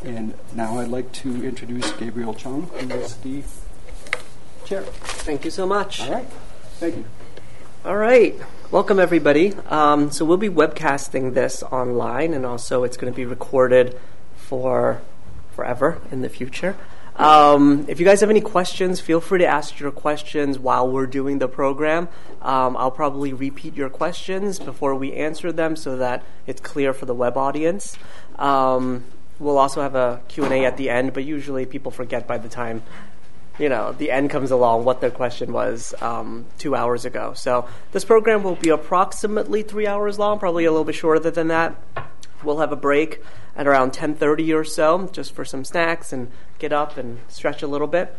And now I'd like to introduce Gabriel Chung, who is the chair. Thank you so much. All right. Thank you. All right. Welcome, everybody. So we'll be webcasting this online, and also it's going to be recorded for forever in the future. If you guys have any questions, feel free to ask your questions while we're doing the program. I'll probably repeat your questions before we answer them so that it's clear for the web audience. We'll also have a Q&A at the end, but usually people forget by the time the end comes along what their question was 2 hours ago. So this program will be approximately 3 hours long, probably a little bit shorter than that. We'll have a break at around 10:30 or so, just for some snacks and get up and stretch a little bit.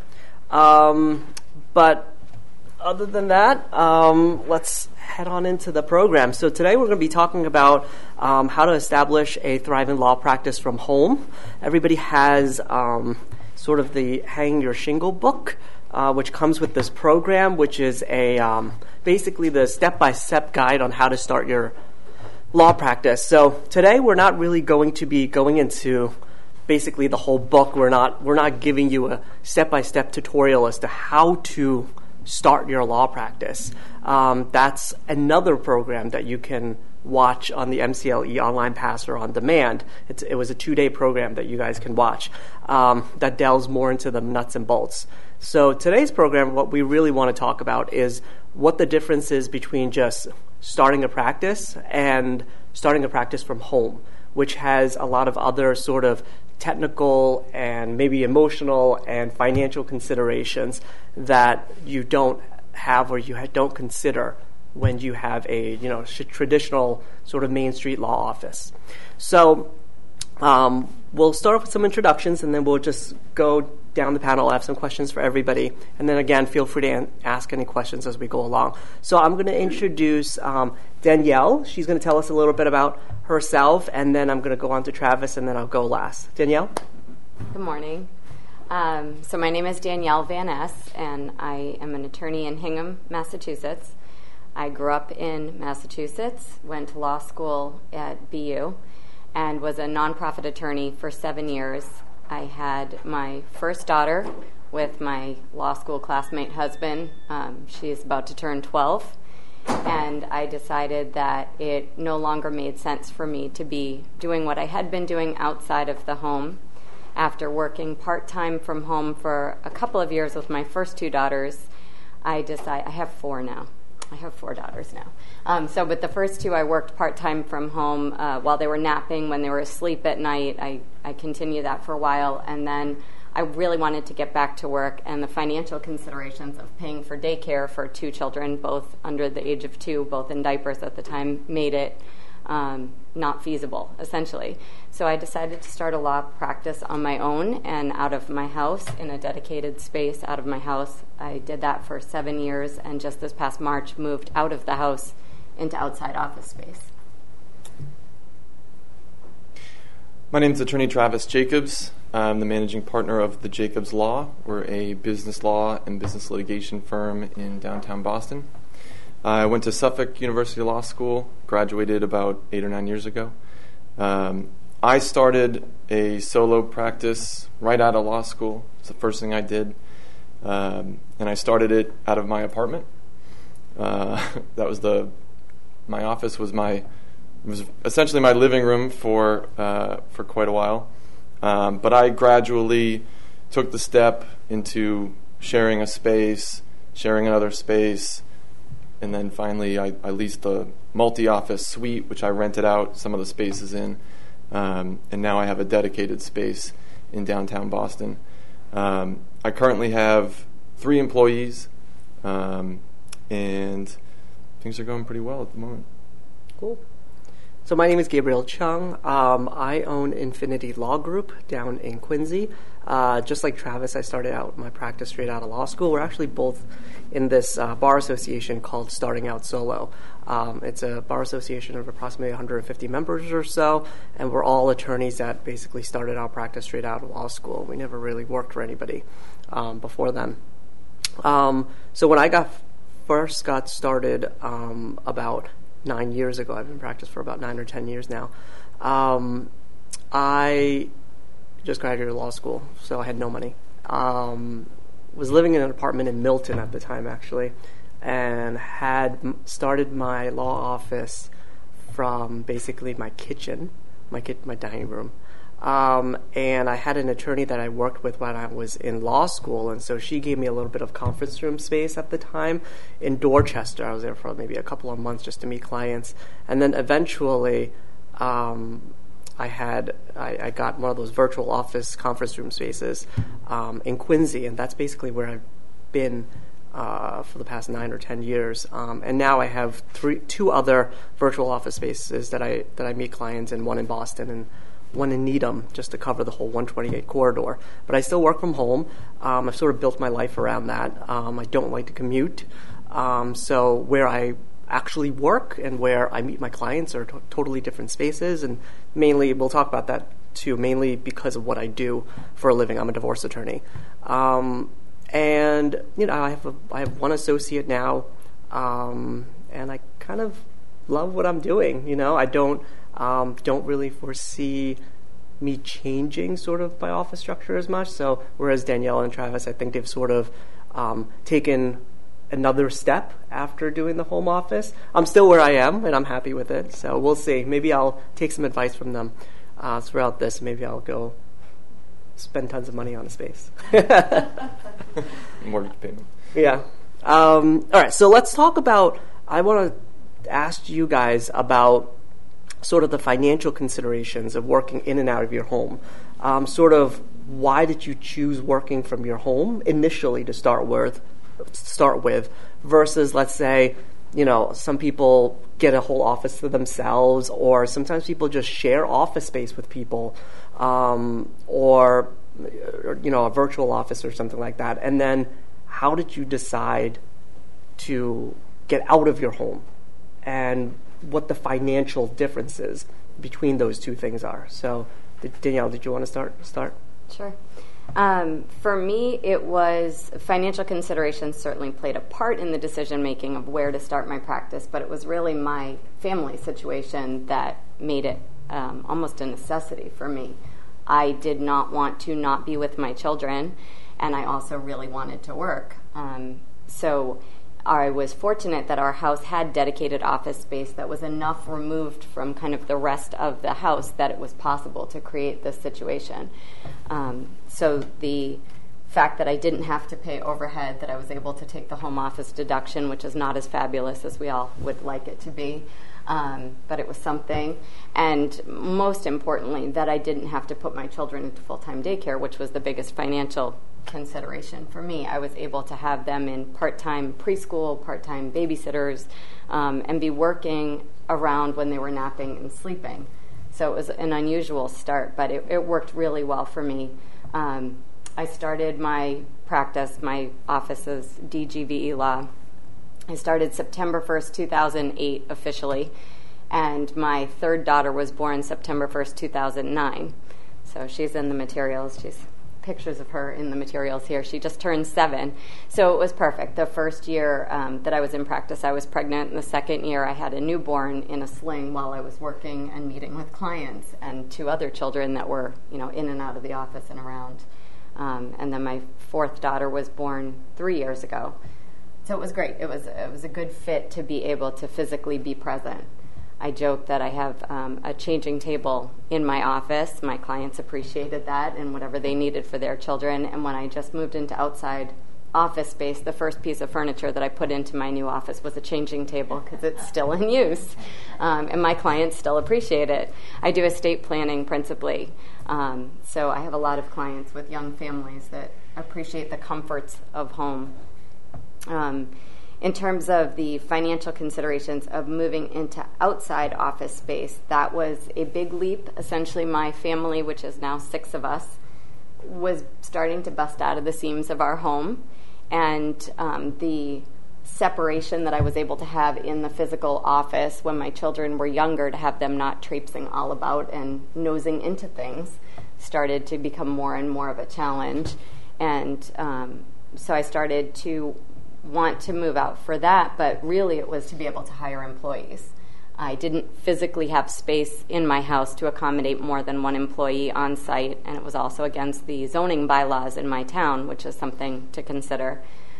But other than that, let's head on into the program. So today we're going to be talking about how to establish a thriving law practice from home. Everybody has sort of the Hang Your Shingle book, which comes with this program, which is basically the step-by-step guide on how to start your law practice. So today we're not really going to be going into basically the whole book. We're not giving you a step-by-step tutorial as to how to start your law practice. That's another program that you can watch on the MCLE Online Pass or on demand. It was a 2-day program that you guys can watch that delves more into the nuts and bolts. So today's program, what we really want to talk about is what the difference is between just starting a practice and starting a practice from home, which has a lot of other sort of technical and maybe emotional and financial considerations that you don't have or you don't consider when you have a traditional sort of Main Street law office. So we'll start off with some introductions, and then we'll just go down the panel. I have some questions for everybody, and then again, feel free to ask any questions as we go along. So I'm going to introduce Danielle. She's going to tell us a little bit about herself, and then I'm going to go on to Travis, and then I'll go last. Danielle? Good morning. So my name is Danielle Van Ness, and I am an attorney in Hingham, Massachusetts. I grew up in Massachusetts, went to law school at BU, and was a nonprofit attorney for 7 years. I had my first daughter with my law school classmate husband. She's about to turn 12. And I decided that it no longer made sense for me to be doing what I had been doing outside of the home. After working part-time from home for a couple of years with my first two daughters, I have four now. I have four daughters now. So with the first two, I worked part-time from home while they were napping. When they were asleep at night, I continued that for a while. And then I really wanted to get back to work. And the financial considerations of paying for daycare for two children, both under the age of 2, both in diapers at the time, made it not feasible, essentially. So I decided to start a law practice on my own and out of my house, in a dedicated space out of my house. I did that for 7 years, and just this past March moved out of the house into outside office space. My name is Attorney Travis Jacobs. I'm the managing partner of the Jacobs Law. We're a business law and business litigation firm in downtown Boston. I went to Suffolk University Law School, graduated about 8 or 9 years ago. I started a solo practice right out of law school. It's the first thing I did. And I started it out of my apartment. My office was essentially my living room for quite a while. But I gradually took the step into sharing a space, sharing another space, and then finally I leased the multi-office suite, which I rented out some of the spaces in. And now I have a dedicated space in downtown Boston. I currently have 3 employees, and things are going pretty well at the moment. Cool. So my name is Gabriel Chung. I own Infinity Law Group down in Quincy. Just like Travis, I started out my practice straight out of law school. We're actually both in this bar association called Starting Out Solo. It's a bar association of approximately 150 members or so, and we're all attorneys that basically started our practice straight out of law school. We never really worked for anybody before then. So when I first got started about 9 years ago, I've been in practice for about 9 or 10 years now, I just graduated law school, so I had no money. Was living in an apartment in Milton at the time, actually, and had started my law office from basically my kitchen, my dining room. And I had an attorney that I worked with when I was in law school, and so she gave me a little bit of conference room space at the time in Dorchester. I was there for maybe a couple of months just to meet clients, and then eventually I got one of those virtual office conference room spaces in Quincy, and that's basically where I've been for the past 9 or 10 years. And now I have two other virtual office spaces that I meet clients in, one in Boston and one in Needham, just to cover the whole 128 corridor. But I still work from home. I've sort of built my life around that. I don't like to commute. So where I actually work and where I meet my clients are totally different spaces, and mainly, we'll talk about that too, mainly because of what I do for a living. I'm a divorce attorney. And, I have one associate now, and I kind of love what I'm doing. I don't really foresee me changing sort of my office structure as much. So whereas Danielle and Travis, I think they've sort of taken another step after doing the home office. I'm still where I am, and I'm happy with it. So we'll see. Maybe I'll take some advice from them throughout this. Maybe I'll go spend tons of money on a space. Mortgage payment. Yeah. All right. So let's talk about. I want to ask you guys about sort of the financial considerations of working in and out of your home. Sort of why did you choose working from your home initially to start with, versus, let's say, some people get a whole office to themselves, or sometimes people just share office space with people, or a virtual office or something like that. And then how did you decide to get out of your home, and what the financial differences between those two things are? So, Danielle, did you want to start? Sure. For me, it was financial considerations certainly played a part in the decision-making of where to start my practice, but it was really my family situation that made it almost a necessity for me. I did not want to not be with my children, and I also really wanted to work. So I was fortunate that our house had dedicated office space that was enough removed from kind of the rest of the house that it was possible to create this situation. So the fact that I didn't have to pay overhead, that I was able to take the home office deduction, which is not as fabulous as we all would like it to be, but it was something. And most importantly, that I didn't have to put my children into full-time daycare, which was the biggest financial consideration for me. I was able to have them in part-time preschool, part-time babysitters, and be working around when they were napping and sleeping. So it was an unusual start, but it worked really well for me. I started my practice, my office is DGVE Law. I started September 1st, 2008 officially, and my third daughter was born September 1st, 2009. So she's in the materials. She's pictures of her in the materials here. She just turned 7. So it was perfect. The first year that I was in practice, I was pregnant. And the second year, I had a newborn in a sling while I was working and meeting with clients, and 2 other children that were, in and out of the office and around. And then my fourth daughter was born 3 years ago. So it was great. It was a good fit to be able to physically be present. I joke that I have a changing table in my office. My clients appreciated that and whatever they needed for their children. And when I just moved into outside office space, the first piece of furniture that I put into my new office was a changing table because it's still in use. And my clients still appreciate it. I do estate planning principally. So I have a lot of clients with young families that appreciate the comforts of home. In terms of the financial considerations of moving into outside office space, that was a big leap. Essentially, my family, which is now 6 of us, was starting to bust out of the seams of our home. And the separation that I was able to have in the physical office when my children were younger, to have them not traipsing all about and nosing into things, started to become more and more of a challenge. And so I started to want to move out for that, but really it was to be able to hire employees. I didn't physically have space in my house to accommodate more than one employee on site, and it was also against the zoning bylaws in my town, which is something to consider.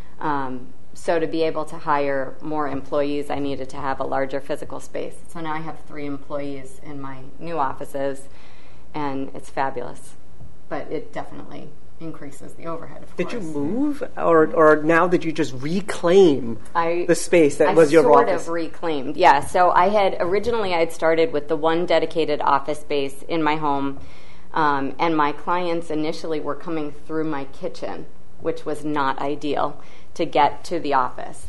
So to be able to hire more employees, I needed to have a larger physical space. So now I have 3 employees in my new offices, and it's fabulous. But it definitely increases the overhead, of course. Did you move, or now did you just reclaim the space that was your office? I sort of reclaimed, yeah. So I had started with the one dedicated office space in my home, and my clients initially were coming through my kitchen, which was not ideal to get to the office.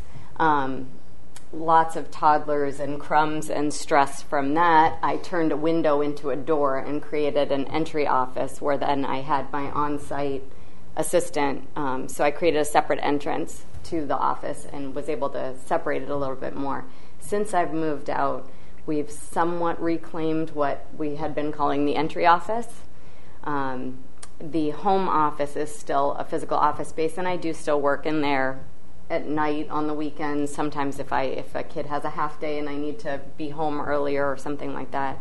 Lots of toddlers and crumbs and stress from that. I turned a window into a door and created an entry office where then I had my on-site assistant. So I created a separate entrance to the office and was able to separate it a little bit more. Since I've moved out, we've somewhat reclaimed what we had been calling the entry office. The home office is still a physical office space, and I do still work in there at night, on the weekends, sometimes if a kid has a half day and I need to be home earlier or something like that.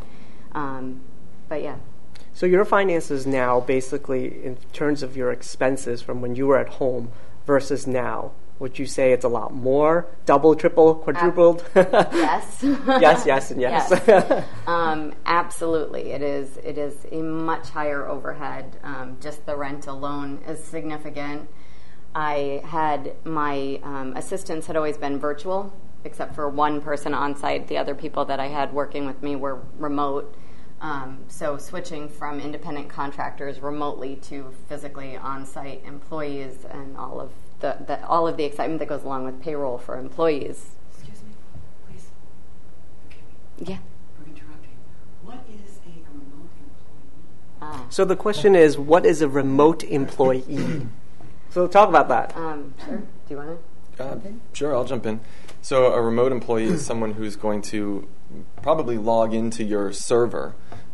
But yeah. So your finances now, basically, in terms of your expenses from when you were at home versus now, would you say it's a lot more, double, triple, quadrupled? Yes. yes, and yes. Yes. Absolutely. It is a much higher overhead. Just the rent alone is significant. I had my assistants had always been virtual, except for one person on site. The other people that I had working with me were remote. So switching from independent contractors remotely to physically on-site employees and all of the excitement that goes along with payroll for employees. Excuse me, please. Okay. Yeah. For interrupting. What is a remote employee? So the question is, what is a remote employee? So talk about that. Sure. Do you want to? Sure, I'll jump in. So a remote employee is someone who's going to probably log into your server.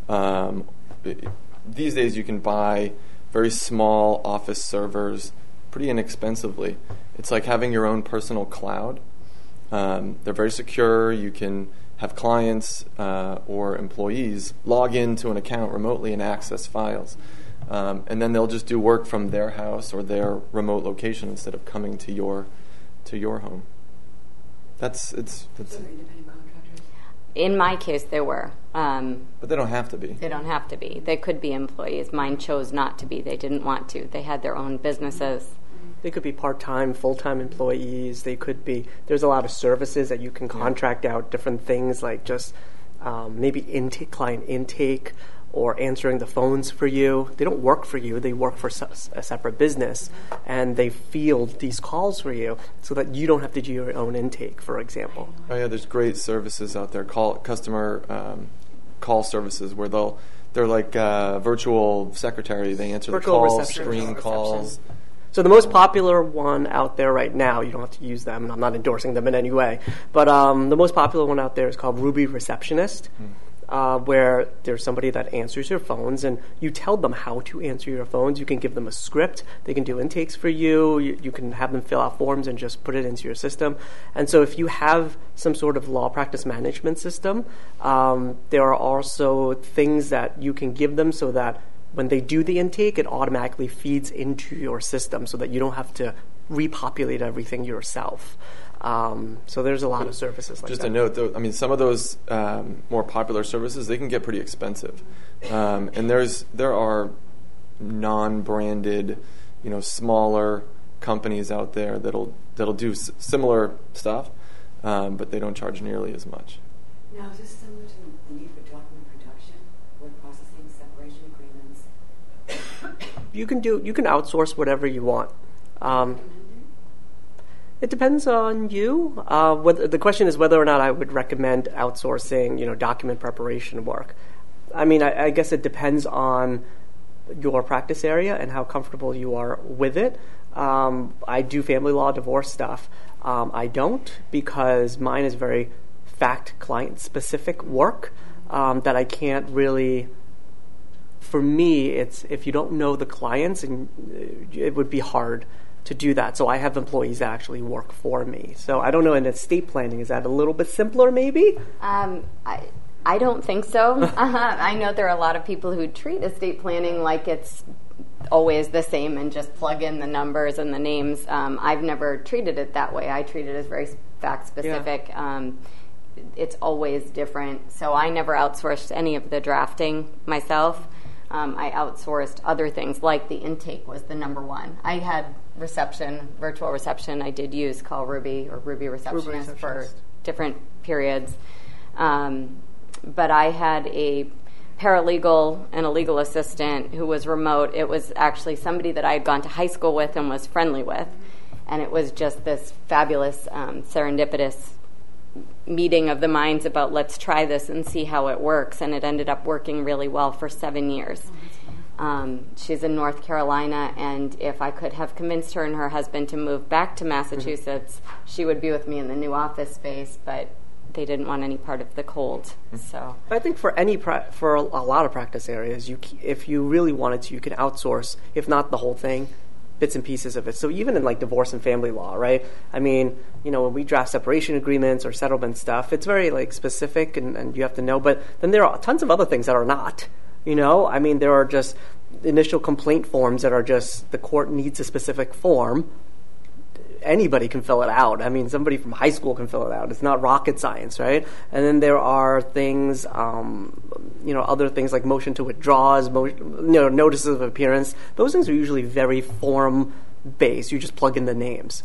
These days you can buy very small office servers pretty inexpensively. It's like having your own personal cloud. They're very secure. You can have clients or employees log into an account remotely and access files. And then they'll just do work from their house or their remote location instead of coming to your home. So they're independent contractors? In my case, they were. But they don't have to be. They don't have to be. They could be employees. Mine chose not to be. They didn't want to. They had their own businesses. They could be part-time, full-time employees. They could be. There's a lot of services that you can contract out, different things like just maybe client intake or answering the phones for you. They don't work for you. They work for a separate business, and they field these calls for you so that you don't have to do your own intake, for example. Oh yeah, there's great services out there. Customer call services where they're like virtual secretary. They answer Virtual the calls, reception. screen calls. So the most popular one out there right now, you don't have to use them, and I'm not endorsing them in any way, but the most popular one out there is called Ruby Receptionist, where there's somebody that answers your phones, and you tell them how to answer your phones. You can give them a script. They can do intakes for you. You can have them fill out forms and just put it into your system. And so if you have some sort of law practice management system, there are also things that you can give them so that when they do the intake, it automatically feeds into your system so that you don't have to repopulate everything yourself. So there's a lot of services like Just that. a note, though, I mean, some of those more popular services, they can get pretty expensive. And there are non-branded, smaller companies out there that'll do similar stuff, but they don't charge nearly as much. Now, is this similar to the need for document production, word processing, separation agreements? You can outsource whatever you want. It depends on you. The question is whether or not I would recommend outsourcing, document preparation work. I mean, I guess it depends on your practice area and how comfortable you are with it. I do family law divorce stuff. I don't, because mine is very fact client-specific work that I can't really... For me, it's if you don't know the clients, and it would be hard to do that. So I have employees that actually work for me. So I don't know, in estate planning, is that a little bit simpler maybe? I don't think so. I know there are a lot of people who treat estate planning like it's always the same and just plug in the numbers and the names. I've never treated it that way. I treat it as very fact specific. Yeah. It's always different. So I never outsourced any of the drafting myself. I outsourced other things, like the intake was the number one. I had reception, virtual reception. I did use Call Ruby or Ruby Receptionist for different periods. But I had a paralegal and a legal assistant who was remote. It was actually somebody that I had gone to high school with and was friendly with. And it was just this fabulous, serendipitous meeting of the minds about let's try this and see how it works. And it ended up working really well for 7 years. She's in North Carolina, and if I could have convinced her and her husband to move back to Massachusetts, she would be with me in the new office space, but they didn't want any part of the cold. So I think for for a lot of practice areas, if you really wanted to, you can outsource, if not the whole thing, bits and pieces of it. So even in like divorce and family law, right? I mean, when we draft separation agreements or settlement stuff, it's very like specific and you have to know. But then there are tons of other things that are not. I mean, there are just initial complaint forms that are just the court needs a specific form. Anybody can fill it out. I mean, somebody from high school can fill it out. It's not rocket science, right? And then there are things, other things like motion to withdraws, notices of appearance. Those things are usually very form-based. You just plug in the names.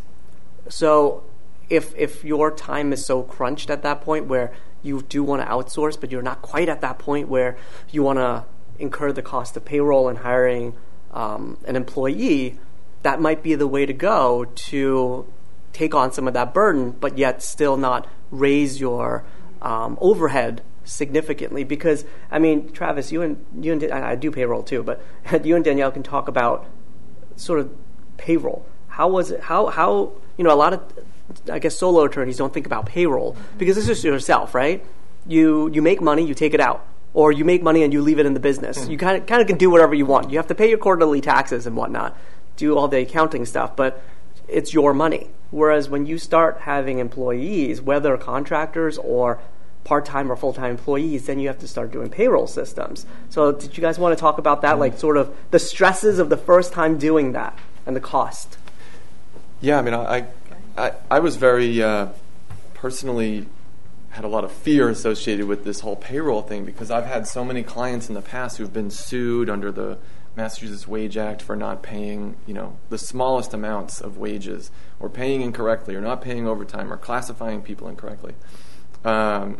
So if your time is so crunched at that point where you do want to outsource, but you're not quite at that point where you want to incur the cost of payroll and hiring an employee, that might be the way to go to take on some of that burden, but yet still not raise your overhead significantly. Because, I mean, Travis, you and I do payroll too, but you and Danielle can talk about sort of payroll. How was it? How a lot of, I guess, solo attorneys don't think about payroll because it's just yourself, right? You make money, you take it out. Or you make money and you leave it in the business. You kind of can do whatever you want. You have to pay your quarterly taxes and whatnot, do all the accounting stuff, but it's your money. Whereas when you start having employees, whether contractors or part-time or full-time employees, then you have to start doing payroll systems. So did you guys want to talk about that, like sort of the stresses of the first time doing that and the cost? Yeah, I mean, I was very personally had a lot of fear associated with this whole payroll thing because I've had so many clients in the past who've been sued under the Massachusetts Wage Act for not paying, the smallest amounts of wages, or paying incorrectly, or not paying overtime, or classifying people incorrectly. But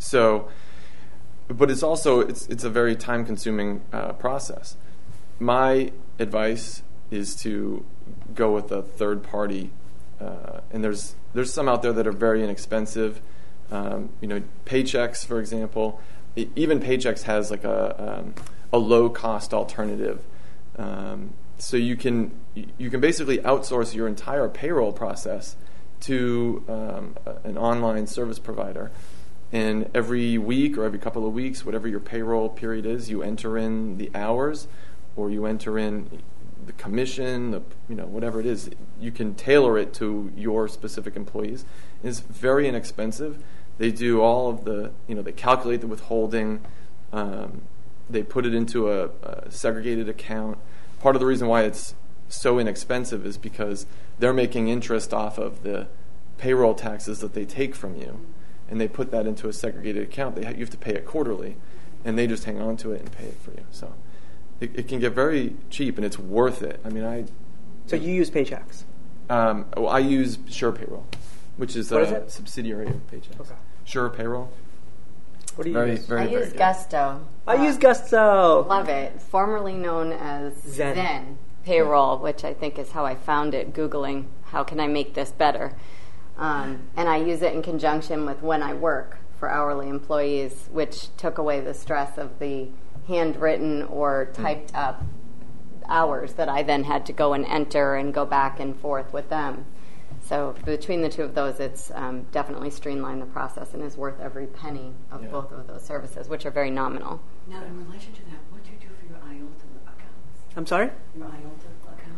it's also it's a very time-consuming process. My advice is to go with a third party, and there's some out there that are very inexpensive. Paychex, for example. Even Paychex has like a low-cost alternative. So you can basically outsource your entire payroll process to an online service provider. And every week or every couple of weeks, whatever your payroll period is, you enter in the hours or you enter in the commission, whatever it is. You can tailor it to your specific employees. It's very inexpensive. They do all of the, they calculate the withholding. They put it into a segregated account. Part of the reason why it's so inexpensive is because they're making interest off of the payroll taxes that they take from you, and they put that into a segregated account. You have to pay it quarterly, and they just hang on to it and pay it for you. So it can get very cheap, and it's worth it. I mean, So you use Paychex? I use Sure Payroll, which is a subsidiary of Paychex. Okay. Sure Payroll. What do you use? I use Gusto. I use Gusto. Love it. Formerly known as Zen Payroll, which I think is how I found it, Googling, how can I make this better? And I use it in conjunction with When I Work for hourly employees, which took away the stress of the handwritten or typed up hours that I then had to go and enter and go back and forth with them. So between the two of those, it's definitely streamlined the process and is worth every penny of both of those services, which are very nominal. Now, in relation to that, what do you do for your IOLTA accounts? I'm sorry? Your IOLTA accounts?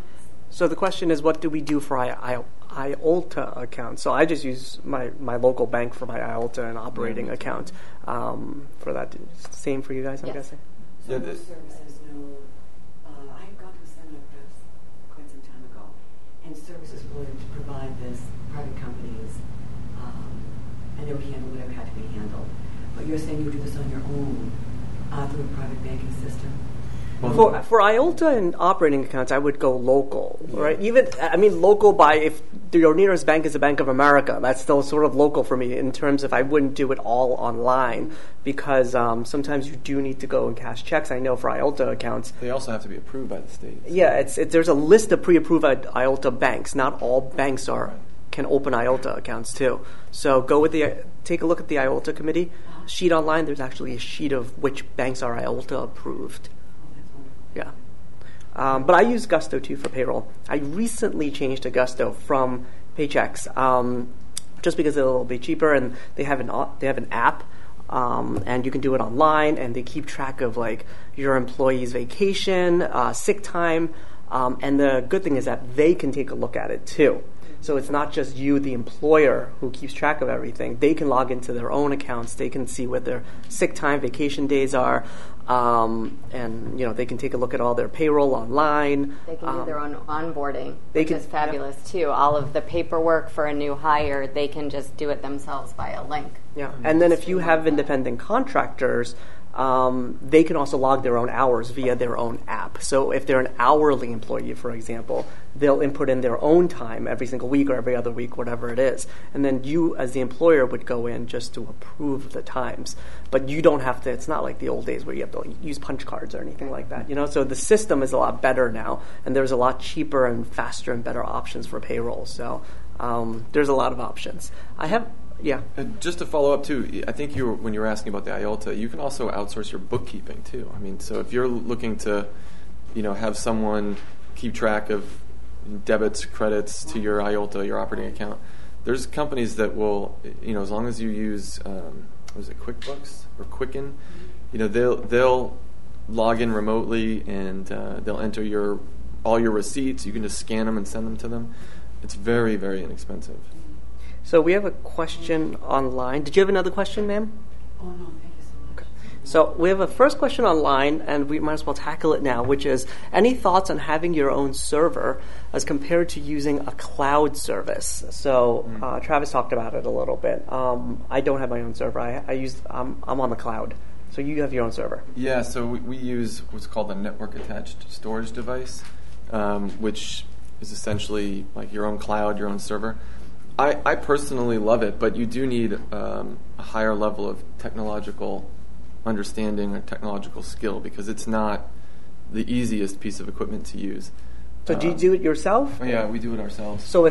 So the question is, what do we do for IOLTA accounts? So I just use my local bank for my IOLTA and operating account. For that, same for you guys, I'm Yes. guessing. So Yeah, most services know, I had gone to a seminar perhaps quite some time ago, and services would provide this private companies, and they would handle whatever had to be handled. But you're saying you would do this on your own through a private banking system? For IOLTA and operating accounts, I would go local, right? Even, I mean, local by if your nearest bank is a Bank of America, that's still sort of local for me in terms of I wouldn't do it all online because sometimes you do need to go and cash checks. I know for IOLTA accounts, They also have to be approved by the state. yeah, there's a list of pre-approved IOLTA banks. Not all banks can open IOLTA accounts too. So take a look at the IOLTA committee sheet online. There's actually a sheet of which banks are IOLTA approved. Oh, that's wonderful. Yeah. But I use Gusto too for payroll. I recently changed to Gusto from Paychex just because they're a little bit cheaper and they have an app and you can do it online and they keep track of like your employee's vacation, sick time, and the good thing is that they can take a look at it too. So it's not just you, the employer, who keeps track of everything. They can log into their own accounts. They can see what their sick time, vacation days are, and they can take a look at all their payroll online. They can do their own onboarding, They which can- is fabulous too. All of the paperwork for a new hire, they can just do it themselves via link. Yeah, and then if you have independent contractors, they can also log their own hours via their own app. So if they're an hourly employee, for example, they'll input in their own time every single week or every other week, whatever it is. And then you, as the employer, would go in just to approve the times. But you don't have to, it's not like the old days where you have to use punch cards or anything like that. So the system is a lot better now, and there's a lot cheaper and faster and better options for payroll. So there's a lot of options. Yeah. Just to follow up too, I think when you were asking about the IOLTA, you can also outsource your bookkeeping too. I mean, so if you're looking to, have someone keep track of debits, credits to your IOLTA, your operating account, there's companies that will, as long as you use, QuickBooks or Quicken, they'll log in remotely and they'll enter all your receipts. You can just scan them and send them to them. It's very, very inexpensive. So we have a question online. Did you have another question, ma'am? Oh, no, thank you so much. So we have a first question online, and we might as well tackle it now, which is, any thoughts on having your own server as compared to using a cloud service? So Travis talked about it a little bit. I don't have my own server. I'm on the cloud. So you have your own server. Yeah, so we use what's called a network-attached storage device, which is essentially like your own cloud, your own server. I personally love it, but you do need a higher level of technological understanding or technological skill because it's not the easiest piece of equipment to use. So do you do it yourself? Yeah, we do it ourselves. So if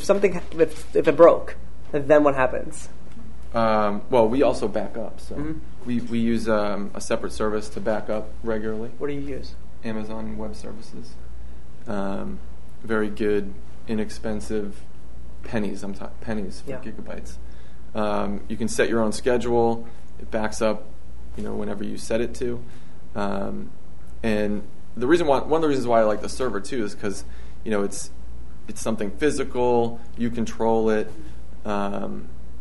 it broke, then what happens? Well, we also back up. So we use a separate service to back up regularly. What do you use? Amazon Web Services. Very good, inexpensive. Pennies for gigabytes. You can set your own schedule. It backs up, whenever you set it to. And one of the reasons why I like the server too is because, it's something physical. You control it. But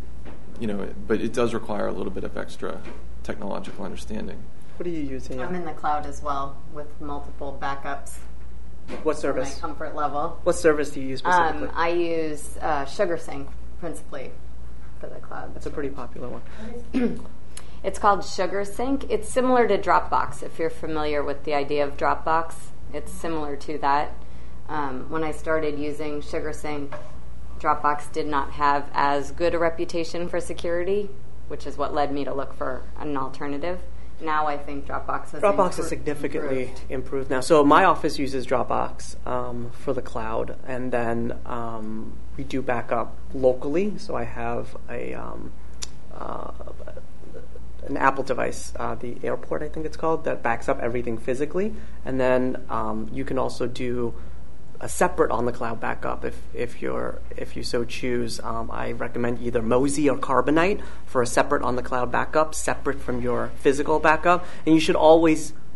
it does require a little bit of extra technological understanding. What do you use? I'm in the cloud as well with multiple backups. What My service? comfort level. What service do you use specifically? I use SugarSync principally for the cloud. That's a pretty popular one. It's called SugarSync. It's similar to Dropbox. If you're familiar with the idea of Dropbox, it's similar to that. When I started using SugarSync, Dropbox did not have as good a reputation for security, which is what led me to look for an alternative. Now I think Dropbox has Is significantly improved now. So my office uses Dropbox for the cloud, and then we do backup locally. So I have an Apple device, the Airport I think it's called, that backs up everything physically, and then you can also do a separate on the cloud backup if you so choose. I recommend either Mozy or Carbonite for a separate on the cloud backup, separate from your physical backup. And you should always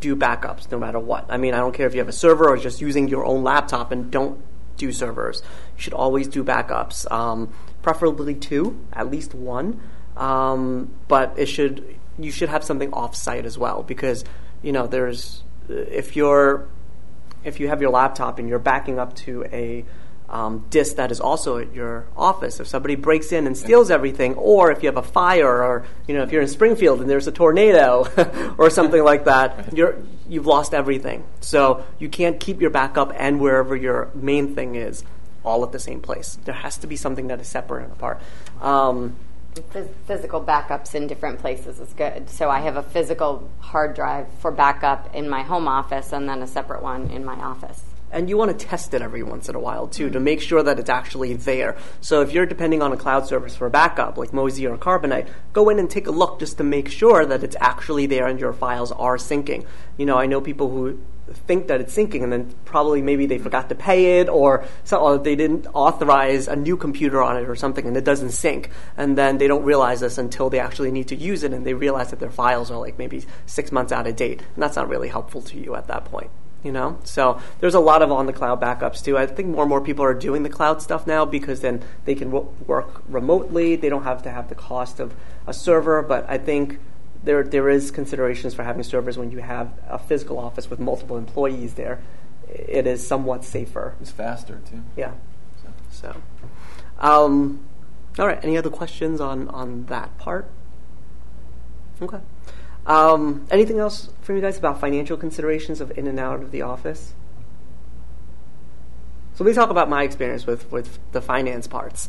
do backups no matter what. I mean, I don't care if you have a server or just using your own laptop, and don't do servers. You should always do backups, preferably 2, at least 1. But you should have something off-site as well, because if you have your laptop and you're backing up to a disk that is also at your office, if somebody breaks in and steals everything, or if you have a fire, or if you're in Springfield and there's a tornado or something like that, you've lost everything. So you can't keep your backup and wherever your main thing is all at the same place. There has to be something that is separate and apart. Physical backups in different places is good. So I have a physical hard drive for backup in my home office, and then a separate one in my office. And you want to test it every once in a while, too, to make sure that it's actually there. So if you're depending on a cloud service for a backup, like Mozy or Carbonite, go in and take a look just to make sure that it's actually there and your files are syncing. I know people who think that it's syncing, and then probably maybe they forgot to pay it, or they didn't authorize a new computer on it or something, and it doesn't sync. And then they don't realize this until they actually need to use it, and they realize that their files are like maybe 6 months out of date. And that's not really helpful to you at that point. So there's a lot of on-the-cloud backups, too. I think more and more people are doing the cloud stuff now, because then they can work remotely. They don't have to have the cost of a server, but I think there is considerations for having servers when you have a physical office with multiple employees there. It is somewhat safer. It's faster, too. Yeah. So. All right. Any other questions on that part? Okay. Anything else from you guys about financial considerations of in and out of the office? So let me talk about my experience with the finance parts.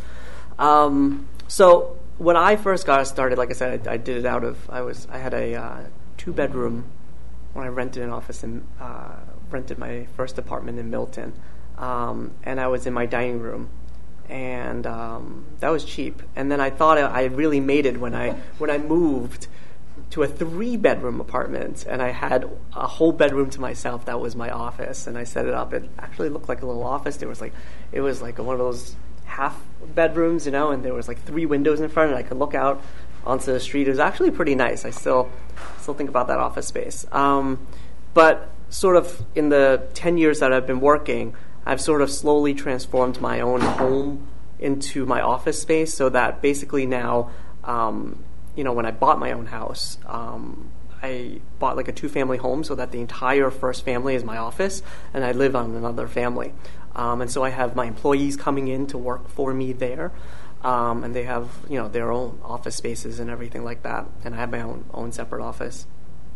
So when I first got started, like I said, I did it I had a 2-bedroom when I rented an office and rented my first apartment in Milton, and I was in my dining room. And that was cheap. And then I thought I really made it when I moved to a 3-bedroom apartment, and I had a whole bedroom to myself. That was my office, and I set it up. It actually looked like a little office. It was like one of those half bedrooms, and there was like 3 windows in front, and I could look out onto the street. It was actually pretty nice. I still think about that office space. But sort of in the 10 years that I've been working, I've sort of slowly transformed my own home into my office space, so that basically now, when I bought my own house, I bought like a 2-family home, so that the entire first family is my office, and I live on another family. And so I have my employees coming in to work for me there, and they have their own office spaces and everything like that, and I have my own separate office.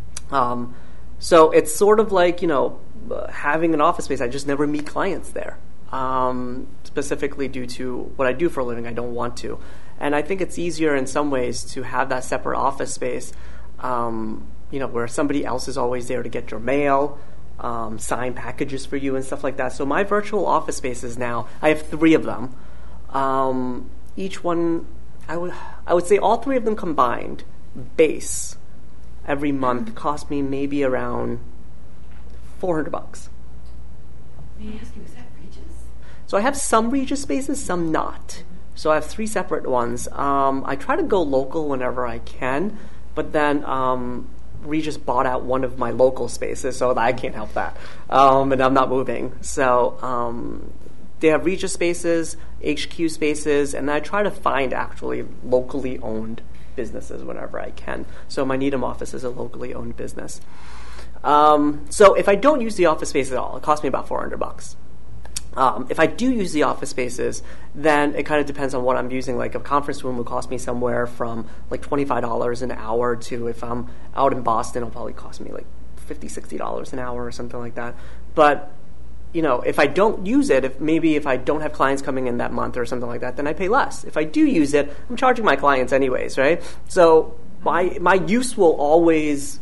So it's sort of like having an office space. I just never meet clients there, specifically due to what I do for a living. I don't want to. And I think it's easier in some ways to have that separate office space, where somebody else is always there to get your mail, sign packages for you and stuff like that. So my virtual office spaces now, I have 3 of them. Each one, I would say all 3 of them combined, base, every month cost me maybe around $400. May I ask you, is that Regis? So I have some Regis spaces, some not. So I have 3 separate ones. I try to go local whenever I can, but then Regis bought out one of my local spaces, so I can't help that. And I'm not moving. So they have Regis spaces, HQ spaces, and I try to find actually locally owned businesses whenever I can. So my Needham office is a locally owned business. So if I don't use the office space at all, it costs me about $400. If I do use the office spaces, then it kind of depends on what I'm using. Like a conference room will cost me somewhere from like $25 an hour to, if I'm out in Boston, it'll probably cost me like $50, $60 an hour or something like that. But if I don't use it, if I don't have clients coming in that month or something like that, then I pay less. If I do use it, I'm charging my clients anyways, right? So my use will always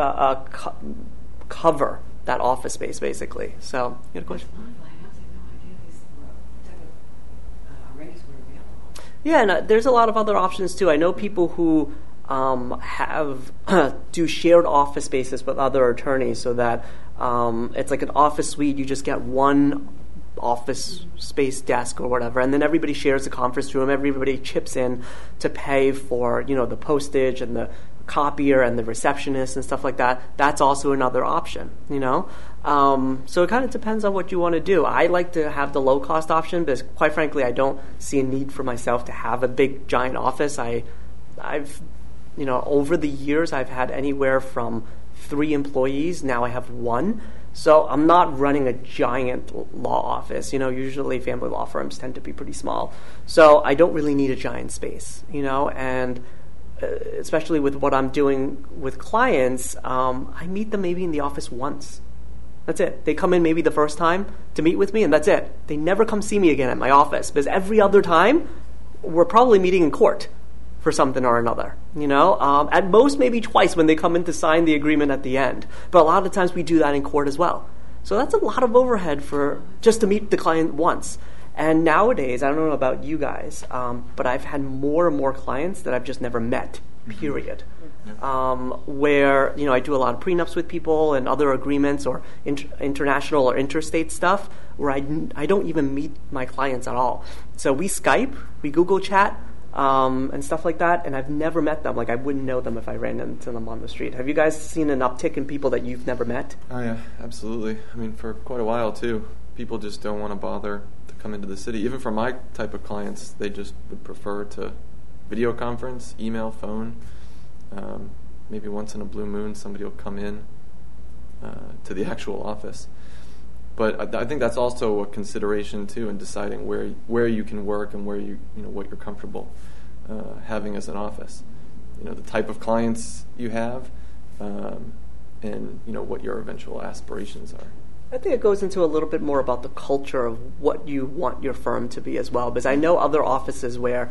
cover that office space, basically. So, you had a question? Yeah, and there's a lot of other options too. I know people who do shared office spaces with other attorneys, so that it's like an office suite. You just get one office space desk or whatever, and then everybody shares the conference room. Everybody chips in to pay for the postage and the copier and the receptionist and stuff like that, that's also another option, So it kind of depends on what you want to do. I like to have the low-cost option because, quite frankly, I don't see a need for myself to have a big, giant office. I've over the years, I've had anywhere from 3 employees. Now I have 1. So I'm not running a giant law office. Usually family law firms tend to be pretty small. So I don't really need a giant space, and especially with what I'm doing with clients, I meet them maybe in the office once. That's it. They come in maybe the first time to meet with me, and that's it. They never come see me again at my office because every other time we're probably meeting in court for something or another, At most, maybe twice when they come in to sign the agreement at the end. But a lot of the times we do that in court as well. So that's a lot of overhead for just to meet the client once. And nowadays, I don't know about you guys, but I've had more and more clients that I've just never met, period. Where, I do a lot of prenups with people and other agreements or international or interstate stuff where I don't even meet my clients at all. So we Skype, we Google chat, and stuff like that, and I've never met them. Like, I wouldn't know them if I ran into them on the street. Have you guys seen an uptick in people that you've never met? Oh, yeah, absolutely. I mean, for quite a while, too. People just don't want to bother to come into the city. Even for my type of clients, they just would prefer to video conference, email, phone. Maybe once in a blue moon, somebody will come in to the actual office. But I think that's also a consideration too in deciding where you can work and where what you're comfortable having as an office. The type of clients you have, and what your eventual aspirations are. I think it goes into a little bit more about the culture of what you want your firm to be as well. Because I know other offices where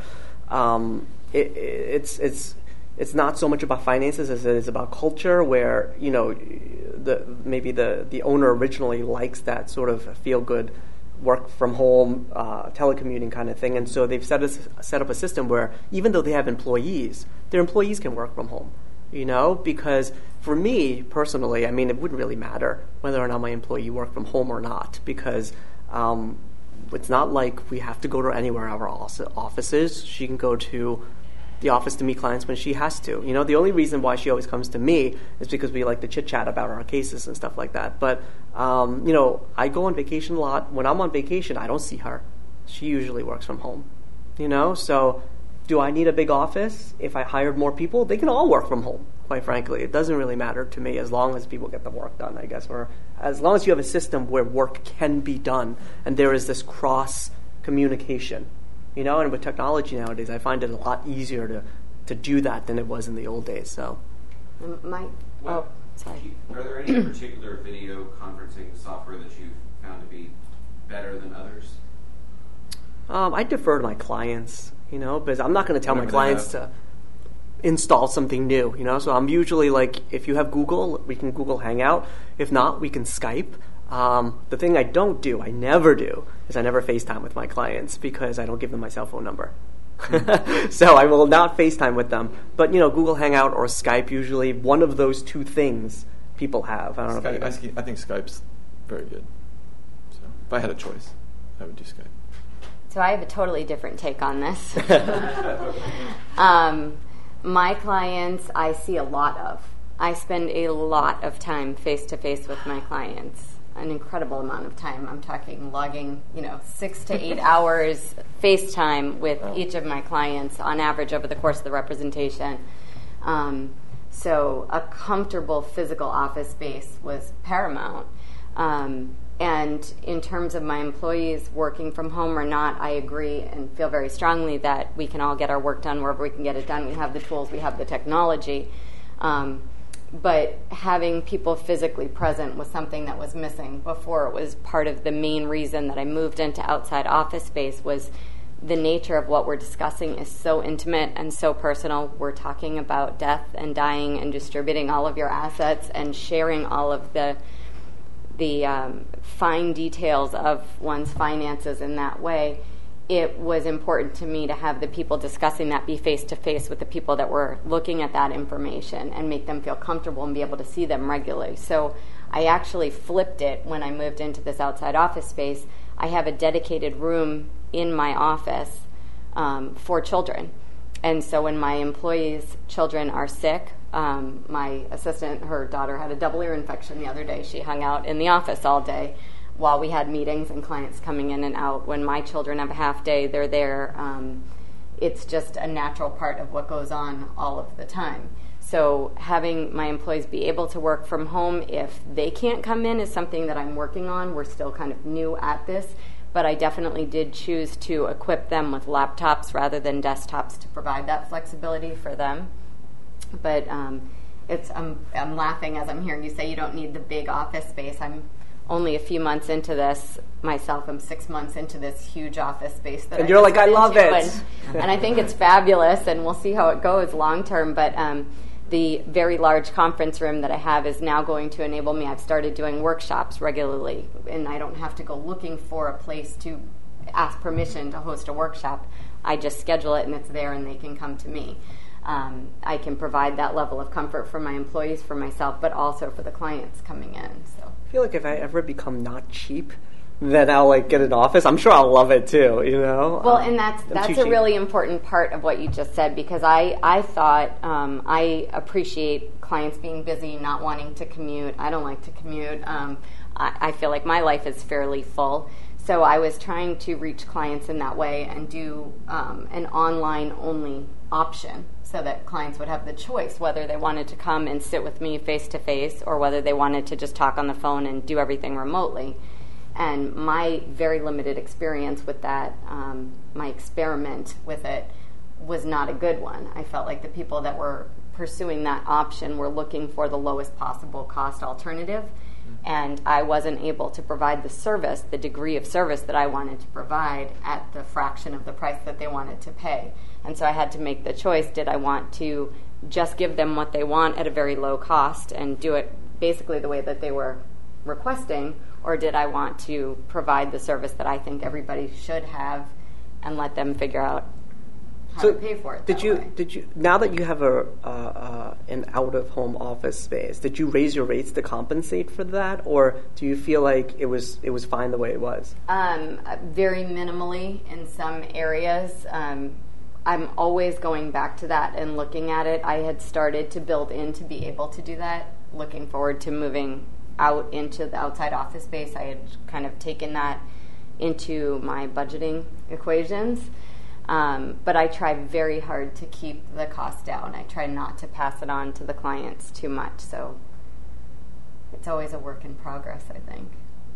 it's not so much about finances as it is about culture, where maybe the owner originally likes that sort of feel good work from home telecommuting kind of thing, and so they've set up a system where even though they have employees, their employees can work from home. Because for me personally, I mean, it wouldn't really matter whether or not my employee worked from home or not, because it's not like we have to go to anywhere of our offices. She can go to the office to meet clients when she has to. The only reason why she always comes to me is because we like to chit-chat about our cases and stuff like that. But, I go on vacation a lot. When I'm on vacation, I don't see her. She usually works from home, So do I need a big office? If I hired more people, they can all work from home, quite frankly. It doesn't really matter to me as long as people get the work done, I guess, or as long as you have a system where work can be done and there is this cross-communication. And with technology nowadays, I find it a lot easier to do that than it was in the old days. So, Sorry. Are there any particular video conferencing software that you've found to be better than others? I defer to my clients, because I'm not going to tell my clients to install something new, So I'm usually like, if you have Google, we can Google Hangout. If not, we can Skype. The thing I never do, is I never FaceTime with my clients because I don't give them my cell phone number. So I will not FaceTime with them. But, Google Hangout or Skype, usually one of those two things people have. I don't know. I think Skype's very good. So if I had a choice, I would do Skype. So I have a totally different take on this. My clients, I see a lot of. I spend a lot of time face-to-face with my clients. An incredible amount of time. I'm talking logging, 6 to 8 hours FaceTime with each of my clients on average over the course of the representation. So a comfortable physical office space was paramount. And in terms of my employees working from home or not, I agree and feel very strongly that we can all get our work done wherever we can get it done. We have the tools, we have the technology. But having people physically present was something that was missing before. It was part of the main reason that I moved into outside office space was the nature of what we're discussing is so intimate and so personal. We're talking about death and dying and distributing all of your assets and sharing all of the fine details of one's finances in that way. It was important to me to have the people discussing that be face-to-face with the people that were looking at that information and make them feel comfortable and be able to see them regularly. So I actually flipped it when I moved into this outside office space. I have a dedicated room in my office for children. And so when my employees' children are sick My assistant, her daughter had a double ear infection the other day. She hung out in the office all day while we had meetings and clients coming in and out. When my children have a half day, they're there. It's just a natural part of what goes on all of the time. So having my employees be able to work from home if they can't come in is something that I'm working on. We're still kind of new at this, but I definitely did choose to equip them with laptops rather than desktops to provide that flexibility for them. But I'm laughing as I'm hearing you say you don't need the big office space. I'm only a few months into this myself. I'm 6 months into this huge office space that and you're like, I love it. And I think it's fabulous, and we'll see how it goes long term. But the very large conference room that I have is now going to enable me. I've started doing workshops regularly, and I don't have to go looking for a place to ask permission to host a workshop. I just schedule it, and it's there, and they can come to me. I can provide that level of comfort for my employees, for myself, but also for the clients coming in. So I feel like if I ever become not cheap, then I'll like get an office. I'm sure I'll love it too, you know? Well, and that's a really important part of what you just said, because I thought I appreciate clients being busy, not wanting to commute. I don't like to commute. I feel like my life is fairly full. So I was trying to reach clients in that way and do an online-only option so that clients would have the choice whether they wanted to come and sit with me face-to-face or whether they wanted to just talk on the phone and do everything remotely. And my very limited experience with that, my experiment with it, was not a good one. I felt like the people that were pursuing that option were looking for the lowest possible cost alternative, and I wasn't able to provide the service, the degree of service that I wanted to provide at the fraction of the price that they wanted to pay. And so I had to make the choice, did I want to just give them what they want at a very low cost and do it basically the way that they were requesting, or did I want to provide the service that I think everybody should have and let them figure out how to pay for it? Did you now that you have an out of home office space, did you raise your rates to compensate for that, or do you feel like it was fine the way it was? Very minimally in some areas. I'm always going back to that and looking at it. I had started to build in to be able to do that. Looking forward to moving out into the outside office space. I had kind of taken that into my budgeting equations. But I try very hard to keep the cost down. I try not to pass it on to the clients too much. So it's always a work in progress, I think.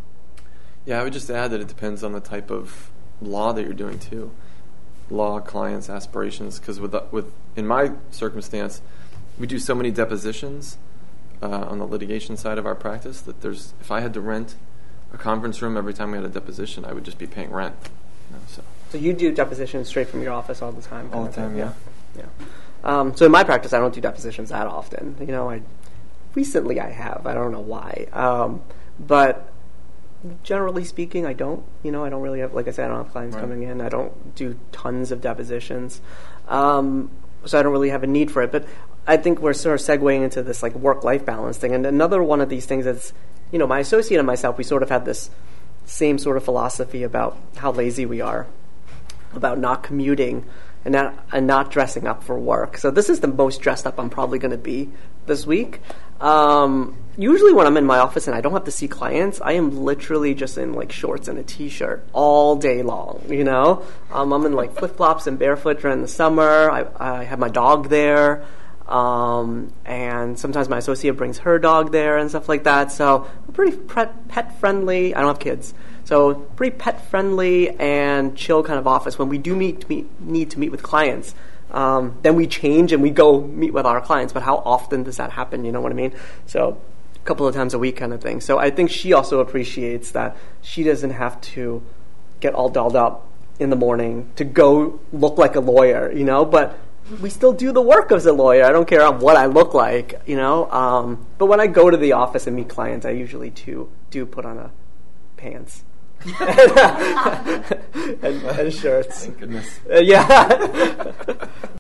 Yeah, I would just add that it depends on the type of law that you're doing too. Law, clients, aspirations. Because in my circumstance, we do so many depositions on the litigation side of our practice that if I had to rent a conference room every time we had a deposition, I would just be paying rent. So you do depositions straight from your office all the time? All the time, yeah. So in my practice, I don't do depositions that often. You know, recently I have. I don't know why. But generally speaking, I don't. You know, I don't really have, like I said, I don't have clients coming in. I don't do tons of depositions. So I don't really have a need for it. But I think we're sort of segueing into this like work-life balance thing. And another one of these things is, you know, my associate and myself, we sort of had this same sort of philosophy about how lazy we are, about not commuting and not dressing up for work. So this is the most dressed up I'm probably going to be this week. Usually when I'm in my office and I don't have to see clients, I am literally just in like shorts and a t-shirt all day long, you know? I'm in like flip-flops and barefoot during the summer. I have my dog there. And sometimes my associate brings her dog there and stuff like that. So we're pretty pet-friendly. I don't have kids. So pretty pet-friendly and chill kind of office. When we do need to meet with clients, then we change and we go meet with our clients. But how often does that happen? You know what I mean? So a couple of times a week kind of thing. So I think she also appreciates that she doesn't have to get all dolled up in the morning to go look like a lawyer, you know, but we still do the work as a lawyer. I don't care what I look like, you know. But when I go to the office and meet clients, I usually do put on a pants and shirts. Thank goodness. Yeah.